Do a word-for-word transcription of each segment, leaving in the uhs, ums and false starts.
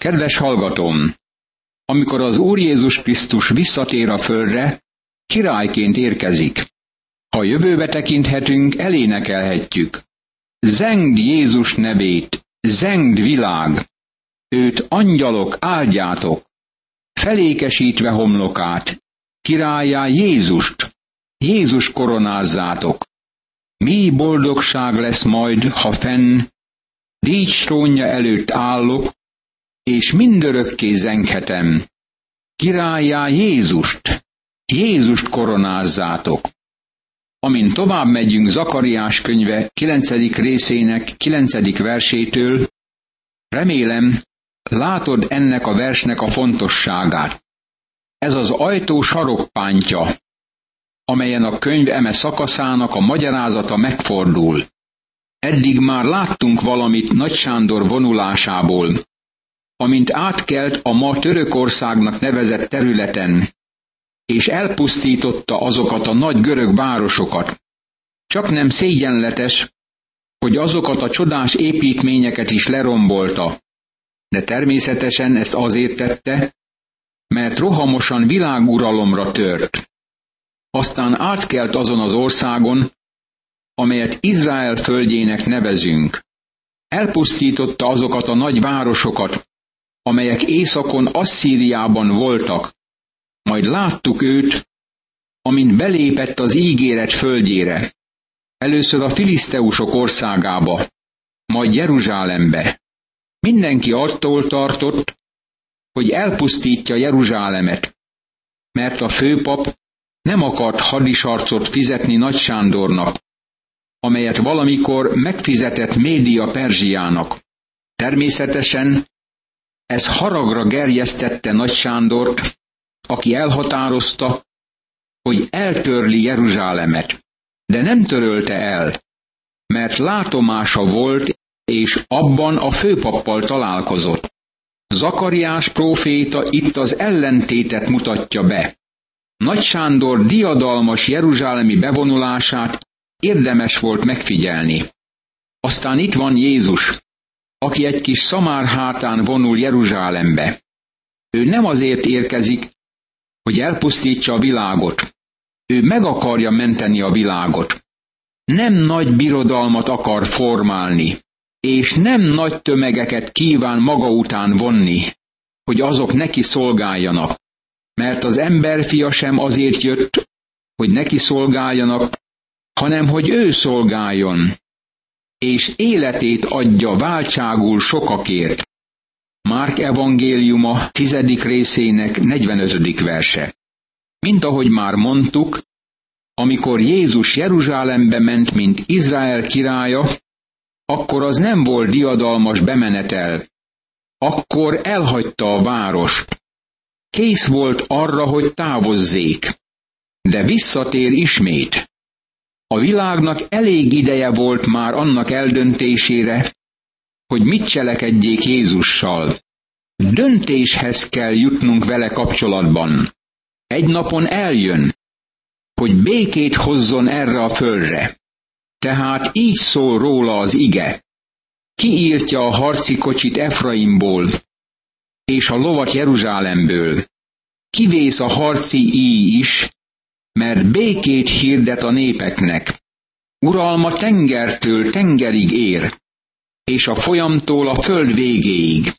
Kedves hallgatóm! Amikor az Úr Jézus Krisztus visszatér a földre, királyként érkezik. Ha jövőbe tekinthetünk, elénekelhetjük. Zengd Jézus nevét, zengd világ! Őt angyalok áldjátok, felékesítve homlokát, királlyá Jézust, Jézus koronázzátok. Mi boldogság lesz majd, ha fenn, dícs trónja előtt állok, és mindörökké zenghetem. Királlyá Jézust, Jézust koronázzátok. Amint tovább megyünk Zakariás könyve kilencedik részének kilencedik versétől, remélem, látod ennek a versnek a fontosságát. Ez az ajtó sarokpántja, amelyen a könyv eme szakaszának a magyarázata megfordul. Eddig már láttunk valamit Nagy Sándor vonulásából, amint átkelt a ma Törökországnak nevezett területen, és elpusztította azokat a nagy görög városokat. Csak nem szégyenletes, hogy azokat a csodás építményeket is lerombolta, de természetesen ezt azért tette, mert rohamosan világuralomra tört. Aztán átkelt azon az országon, amelyet Izrael földjének nevezünk. Elpusztította azokat a nagy városokat, amelyek északon Asszíriában voltak, majd láttuk őt, amint belépett az ígéret földjére. Először a filiszteusok országába, majd Jeruzsálembe. Mindenki attól tartott, hogy elpusztítja Jeruzsálemet, mert a főpap nem akart hadisarcot fizetni Nagy Sándornak, amelyet valamikor megfizetett Média Perzsiának. Természetesen ez haragra gerjesztette Nagy Sándort, aki elhatározta, hogy eltörli Jeruzsálemet, de nem törölte el, mert látomása volt, és abban a főpappal találkozott. Zakariás próféta itt az ellentétet mutatja be. Nagy Sándor diadalmas jeruzsálemi bevonulását érdemes volt megfigyelni. Aztán itt van Jézus, aki egy kis szamár hátán vonul Jeruzsálembe. Ő nem azért érkezik, hogy elpusztítsa a világot. Ő meg akarja menteni a világot. Nem nagy birodalmat akar formálni, és nem nagy tömegeket kíván maga után vonni, hogy azok neki szolgáljanak, mert az emberfia sem azért jött, hogy neki szolgáljanak, hanem hogy ő szolgáljon, és életét adja váltságul sokakért. Márk evangéliuma tizedik részének negyvenötödik verse. Mint ahogy már mondtuk, amikor Jézus Jeruzsálembe ment, mint Izrael királya, akkor az nem volt diadalmas bemenetel. Akkor elhagyta a várost. Kész volt arra, hogy távozzék. De visszatér ismét. A világnak elég ideje volt már annak eldöntésére, hogy mit cselekedjék Jézussal. Döntéshez kell jutnunk vele kapcsolatban. Egy napon eljön, hogy békét hozzon erre a földre. Tehát így szól róla az ige. Kiírtja a harci kocsit Efraimból, és a lovat Jeruzsálemből. Kivész a harci íj is, mert békét hirdet a népeknek. Uralma tengertől tengerig ér, és a folyamtól a föld végéig.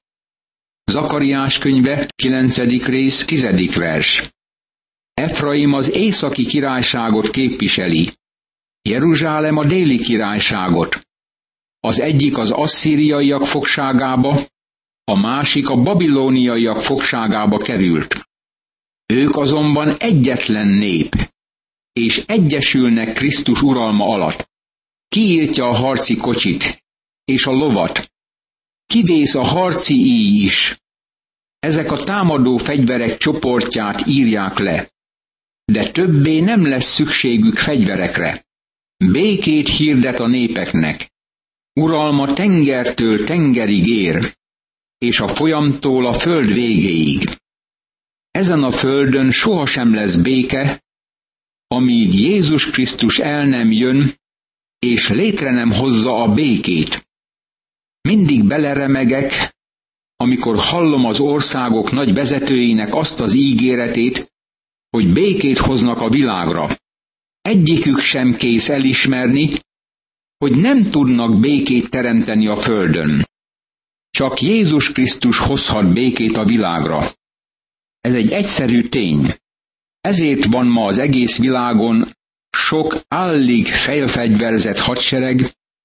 Zakariás könyve, kilencedik rész, tizedik vers. Efraim az északi királyságot képviseli, Jeruzsálem a déli királyságot. Az egyik az asszíriaiak fogságába, a másik a babilóniaiak fogságába került. Ők azonban egyetlen nép, és egyesülnek Krisztus uralma alatt. Kiírtja a harci kocsit, és a lovat. Kivész a harci íj is. Ezek a támadó fegyverek csoportját írják le. De többé nem lesz szükségük fegyverekre. Békét hirdet a népeknek. Uralma tengertől tengerig ér, és a folyamtól a föld végéig. Ezen a földön sohasem lesz béke, amíg Jézus Krisztus el nem jön, és létre nem hozza a békét. Mindig beleremegek, amikor hallom az országok nagy vezetőinek azt az ígéretét, hogy békét hoznak a világra. Egyikük sem kész elismerni, hogy nem tudnak békét teremteni a földön. Csak Jézus Krisztus hozhat békét a világra. Ez egy egyszerű tény. Ezért van ma az egész világon sok állig felfegyverzett hadsereg,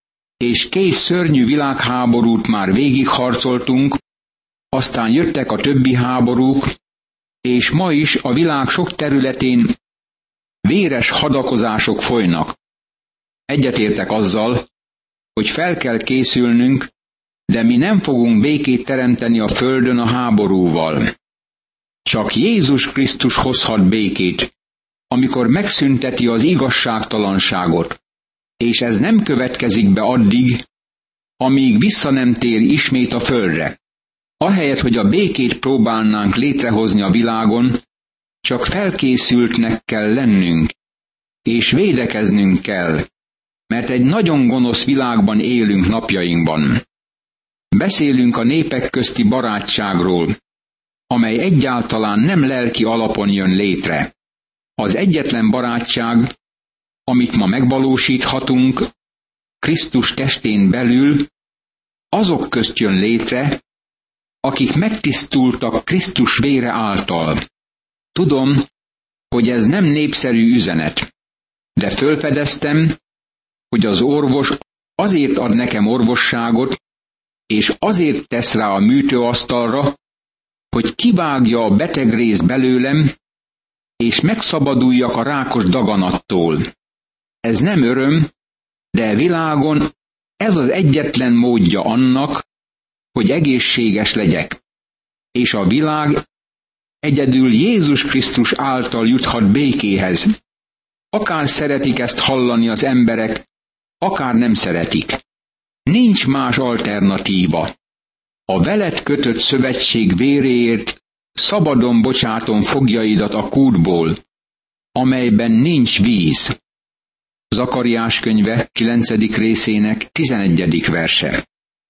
és két szörnyű világháborút már végigharcoltunk, aztán jöttek a többi háborúk, és ma is a világ sok területén véres hadakozások folynak. Egyetértek azzal, hogy fel kell készülnünk, de mi nem fogunk békét teremteni a földön a háborúval. Csak Jézus Krisztus hozhat békét, amikor megszünteti az igazságtalanságot, és ez nem következik be addig, amíg vissza nem tér ismét a földre. Ahelyett, hogy a békét próbálnánk létrehozni a világon, csak felkészültnek kell lennünk, és védekeznünk kell, mert egy nagyon gonosz világban élünk napjainkban. Beszélünk a népek közti barátságról, amely egyáltalán nem lelki alapon jön létre. Az egyetlen barátság, amit ma megvalósíthatunk, Krisztus testén belül, azok közt jön létre, akik megtisztultak Krisztus vére által. Tudom, hogy ez nem népszerű üzenet, de fölfedeztem, hogy az orvos azért ad nekem orvosságot, és azért tesz rá a műtőasztalra, hogy kivágja a beteg rész belőlem, és megszabaduljak a rákos daganattól. Ez nem öröm, de világon ez az egyetlen módja annak, hogy egészséges legyek. És a világ egyedül Jézus Krisztus által juthat békéhez. Akár szeretik ezt hallani az emberek, akár nem szeretik. Nincs más alternatíva. A veled kötött szövetség véréért szabadon bocsátom foglyaidat a kútból, amelyben nincs víz. Zakariás könyve kilencedik részének tizenegyedik verse.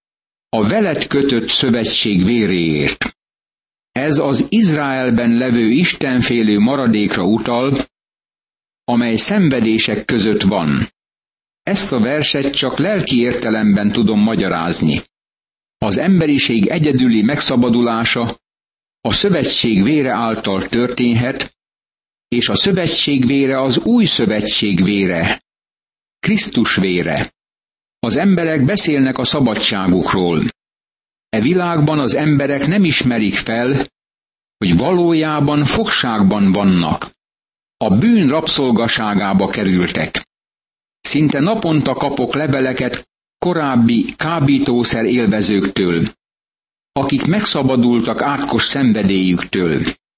A veled kötött szövetség véréért. Ez az Izraelben levő istenfélő maradékra utal, amely szenvedések között van. Ezt a verset csak lelki értelemben tudom magyarázni. Az emberiség egyedüli megszabadulása a szövetség vére által történhet, és a szövetség vére az új szövetség vére, Krisztus vére. Az emberek beszélnek a szabadságukról. E világban az emberek nem ismerik fel, hogy valójában fogságban vannak. A bűn rabszolgaságába kerültek. Szinte naponta kapok leveleket korábbi kábítószer élvezőktől, akik megszabadultak átkos szenvedélyüktől.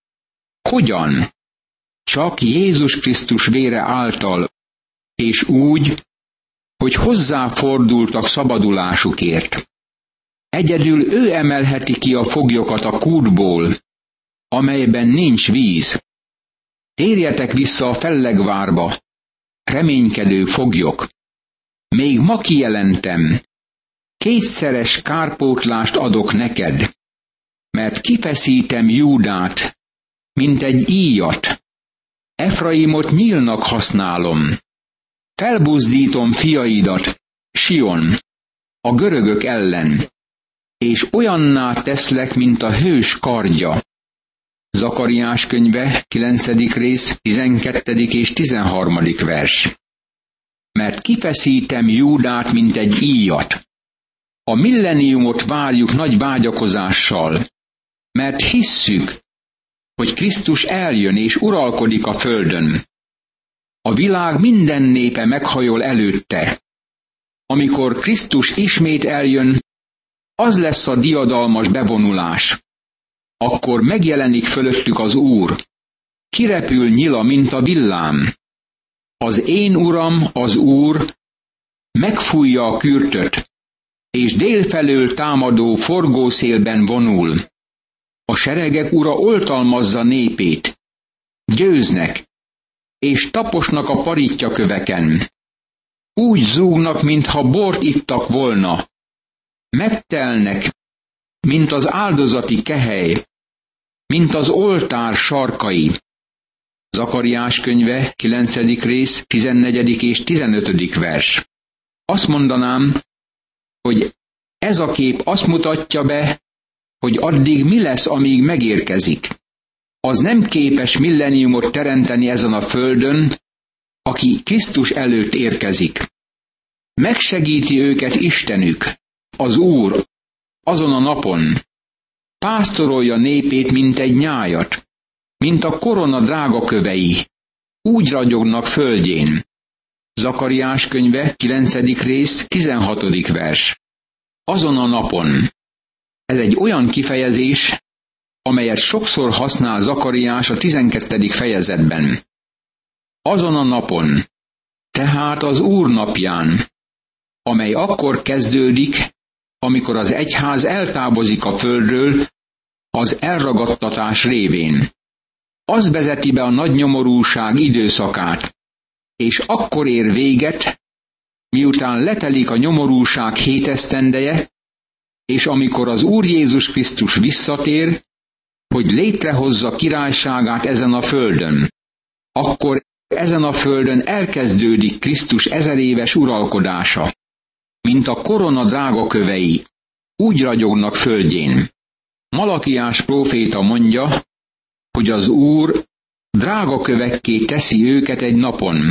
Hogyan? Csak Jézus Krisztus vére által, és úgy, hogy hozzáfordultak szabadulásukért. Egyedül ő emelheti ki a foglyokat a kútból, amelyben nincs víz. Térjetek vissza a fellegvárba, reménykedő foglyok. Még ma kijelentem, kétszeres kárpótlást adok neked, mert kifeszítem Júdát, mint egy íjat. Efraimot nyílnak használom. Felbuzdítom fiaidat, Sion, a görögök ellen, és olyanná teszlek, mint a hős kardja. Zakariás könyve, kilencedik rész, tizenkettedik és tizenharmadik vers. Mert kifeszítem Júdát, mint egy íjat. A milleniumot várjuk nagy vágyakozással, mert hisszük, hogy Krisztus eljön és uralkodik a földön. A világ minden népe meghajol előtte. Amikor Krisztus ismét eljön, az lesz a diadalmas bevonulás. Akkor megjelenik fölöttük az Úr. Kirepül nyila, mint a villám. Az én Uram, az Úr, megfújja a kürtöt, és délfelől támadó forgószélben vonul. A seregek ura oltalmazza népét. Győznek, és taposnak a parittyaköveken. Úgy zúgnak, mintha bort ittak volna. Megtelnek, mint az áldozati kehely, mint az oltár sarkai. Zakariás könyve, kilencedik rész, tizennegyedik és tizenötödik vers. Azt mondanám, hogy ez a kép azt mutatja be, hogy addig mi lesz, amíg megérkezik. Az nem képes milleniumot teremteni ezen a földön, aki Krisztus előtt érkezik. Megsegíti őket Istenük, az Úr, azon a napon. Pásztorolja népét, mint egy nyájat, mint a korona drágakövei, úgy ragyognak földjén. Zakariás könyve, kilencedik rész, tizenhatodik vers. Azon a napon. Ez egy olyan kifejezés, amelyet sokszor használ Zakariás a tizenkettedik fejezetben. Azon a napon, tehát az Úr napján, amely akkor kezdődik, amikor az egyház eltávozik a földről az elragadtatás révén. Az vezeti be a nagy nyomorúság időszakát, és akkor ér véget, miután letelik a nyomorúság hét esztendeje, és amikor az Úr Jézus Krisztus visszatér, hogy létrehozza királyságát ezen a földön. Akkor ezen a földön elkezdődik Krisztus ezeréves uralkodása, mint a korona drágakövei, úgy ragyognak földjén. Malakiás próféta mondja, hogy az Úr drágakövekké teszi őket egy napon.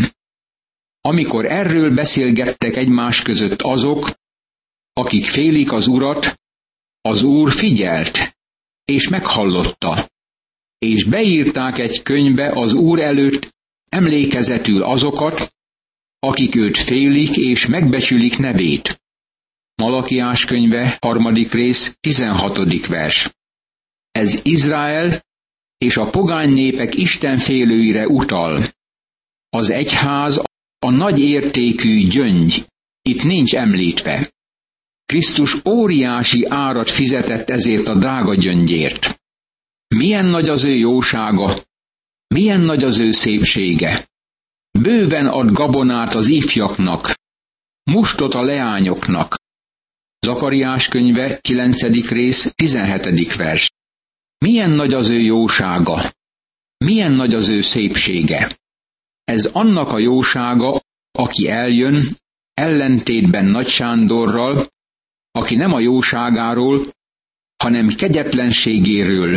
Amikor erről beszélgettek egymás között azok, akik félik az Urat, az Úr figyelt, és meghallotta, és beírták egy könyvbe az Úr előtt emlékezetül azokat, akik őt félik és megbecsülik nevét. Malakiás könyve, harmadik rész, tizenhatodik vers. Ez Izrael és a pogány népek istenfélőire utal. Az egyház a nagy értékű gyöngy, itt nincs említve. Krisztus óriási árat fizetett ezért a drága gyöngyért. Milyen nagy az ő jósága, milyen nagy az ő szépsége. Bőven ad gabonát az ifjaknak, mustot a leányoknak. Zakariás könyve, kilencedik rész, tizenhetedik vers. Milyen nagy az ő jósága, milyen nagy az ő szépsége. Ez annak a jósága, aki eljön, ellentétben Nagy Sándorral, aki nem a jóságáról, hanem kegyetlenségéről,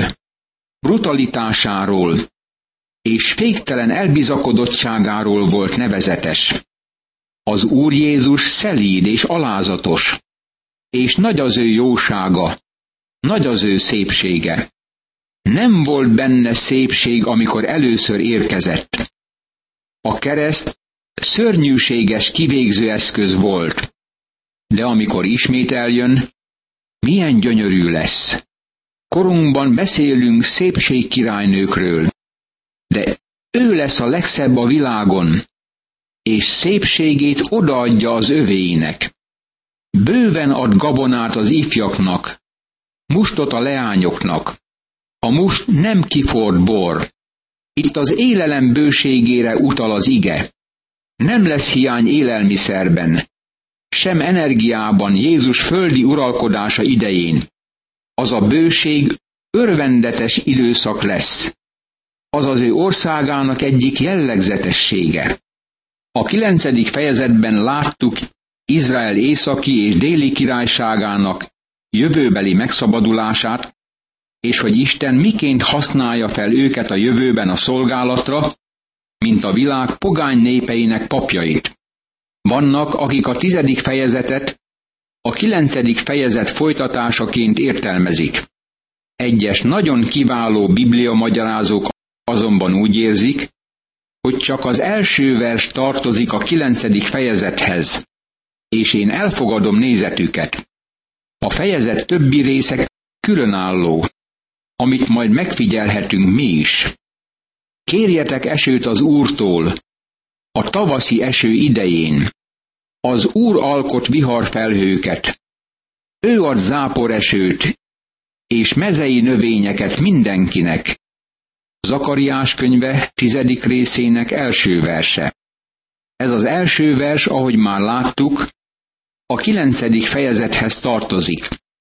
brutalitásáról és féktelen elbizakodottságáról volt nevezetes. Az Úr Jézus szelíd és alázatos, és nagy az ő jósága, nagy az ő szépsége. Nem volt benne szépség, amikor először érkezett. A kereszt szörnyűséges kivégző eszköz volt, de amikor ismét eljön, milyen gyönyörű lesz. Korunkban beszélünk szépségkirálynőkről, de ő lesz a legszebb a világon, és szépségét odaadja az övéinek. Bőven ad gabonát az ifjaknak, mustot a leányoknak. A must nem kiforrt bor. Itt az élelem bőségére utal az ige. Nem lesz hiány élelmiszerben, sem energiában Jézus földi uralkodása idején. Az a bőség örvendetes időszak lesz. Az az ő országának egyik jellegzetessége. A kilencedik fejezetben láttuk Izrael északi és déli királyságának jövőbeli megszabadulását, és hogy Isten miként használja fel őket a jövőben a szolgálatra, mint a világ pogány népeinek papjait. Vannak, akik a tizedik fejezetet a kilencedik fejezet folytatásaként értelmezik. Egyes nagyon kiváló bibliamagyarázók azonban úgy érzik, hogy csak az első vers tartozik a kilencedik fejezethez, és én elfogadom nézetüket. A fejezet többi része különálló, amit majd megfigyelhetünk mi is. Kérjetek esőt az Úrtól, a tavaszi eső idején. Az Úr alkot viharfelhőket. Ő ad záporesőt, és mezei növényeket mindenkinek. Zakariás könyve tizedik részének első verse. Ez az első vers, ahogy már láttuk, a kilencedik fejezethez tartozik.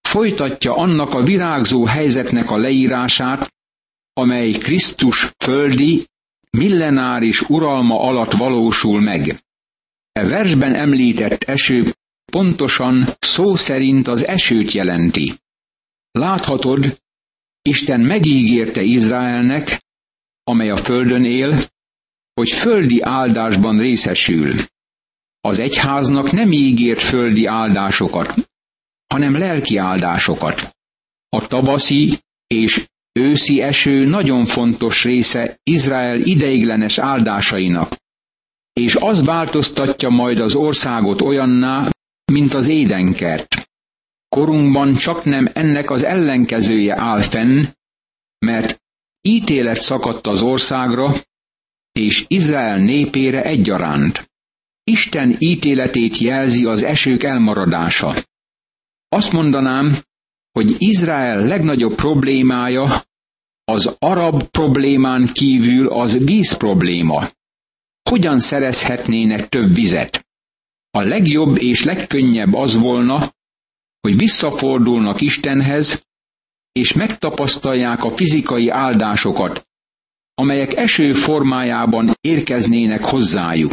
folytatja annak a virágzó helyzetnek a leírását, amely Krisztus földi, millenáris uralma alatt valósul meg. E versben említett eső pontosan szó szerint az esőt jelenti. Láthatod, Isten megígérte Izraelnek, amely a földön él, hogy földi áldásban részesül. Az egyháznak nem ígért földi áldásokat, hanem lelki áldásokat. A tavaszi és őszi eső nagyon fontos része Izrael ideiglenes áldásainak, és az változtatja majd az országot olyanná, mint az édenkert. Korunkban csaknem ennek az ellenkezője áll fenn, mert ítélet szakadt az országra, és Izrael népére egyaránt. Isten ítéletét jelzi az esők elmaradása. Azt mondanám, hogy Izrael legnagyobb problémája az arab problémán kívül az víz probléma. Hogyan szerezhetnének több vizet? A legjobb és legkönnyebb az volna, hogy visszafordulnak Istenhez, és megtapasztalják a fizikai áldásokat, amelyek eső formájában érkeznének hozzájuk.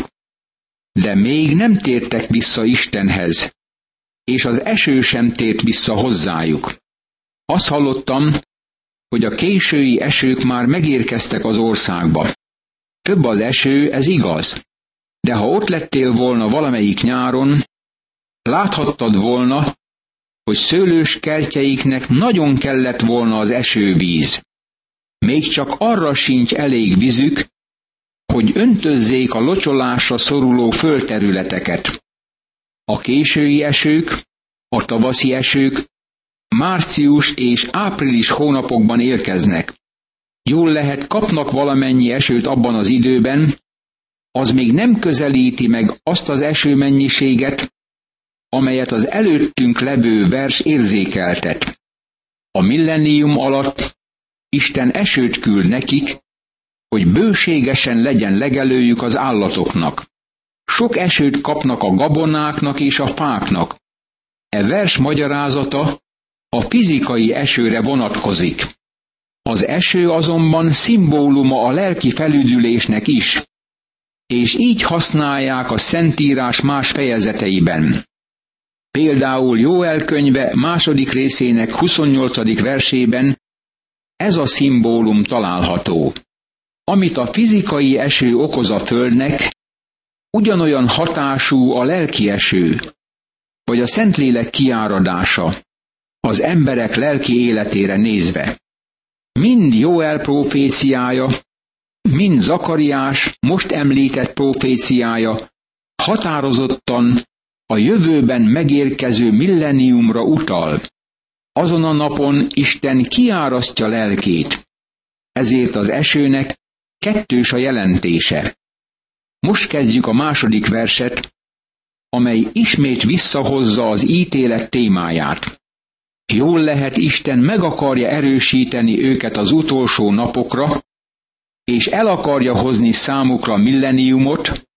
De még nem tértek vissza Istenhez, és az eső sem tért vissza hozzájuk. Azt hallottam, hogy a késői esők már megérkeztek az országba. Több az eső, ez igaz. De ha ott lettél volna valamelyik nyáron, láthattad volna, hogy szőlős kertjeiknek nagyon kellett volna az esővíz. Még csak arra sincs elég vízük, hogy öntözzék a locsolásra szoruló földterületeket. A késői esők, a tavaszi esők március és április hónapokban érkeznek. Jól lehet, kapnak valamennyi esőt abban az időben, az még nem közelíti meg azt az esőmennyiséget, amelyet az előttünk levő vers érzékeltet. A millennium alatt Isten esőt küld nekik, hogy bőségesen legyen legelőjük az állatoknak. Sok esőt kapnak a gabonáknak és a fáknak. E vers magyarázata a fizikai esőre vonatkozik. Az eső azonban szimbóluma a lelki felüdülésnek is, és így használják a Szentírás más fejezeteiben. Például Jóel könyve második részének huszonnyolcadik versében ez a szimbólum található. Amit a fizikai eső okoz a földnek, ugyanolyan hatású a lelki eső, vagy a Szentlélek kiáradása az emberek lelki életére nézve. Mind Jóel proféciája, mind Zakariás most említett proféciája határozottan a jövőben megérkező millenniumra utal. Azon a napon Isten kiárasztja lelkét, ezért az esőnek kettős a jelentése. Most kezdjük a második verset, amely ismét visszahozza az ítélet témáját. Jól lehet, Isten meg akarja erősíteni őket az utolsó napokra, és el akarja hozni számukra millenniumot,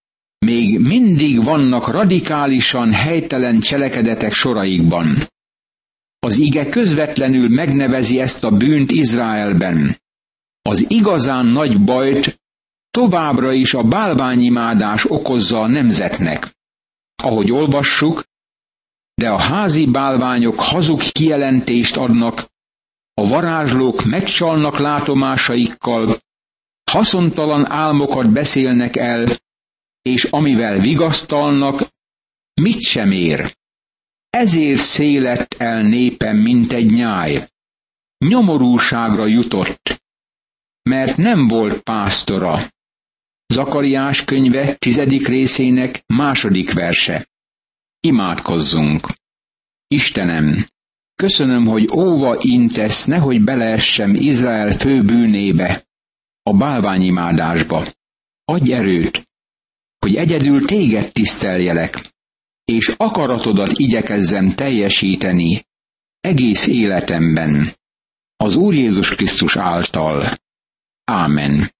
még mindig vannak radikálisan helytelen cselekedetek soraikban. Az ige közvetlenül megnevezi ezt a bűnt Izraelben. Az igazán nagy bajt továbbra is a bálványimádás okozza a nemzetnek. Ahogy olvassuk, de a házi bálványok hazug kijelentést adnak, a varázslók megcsalnak látomásaikkal, haszontalan álmokat beszélnek el, és amivel vigasztalnak, mit sem ér. Ezért szélett el népem, mint egy nyáj. Nyomorúságra jutott, mert nem volt pásztora. Zakariás könyve tizedik részének második verse. Imádkozzunk. Istenem, köszönöm, hogy óva intesz, nehogy beleessem Izrael fő bűnébe, a bálványimádásba. Adj erőt, hogy egyedül téged tiszteljelek, és akaratodat igyekezzem teljesíteni egész életemben, az Úr Jézus Krisztus által. Ámen.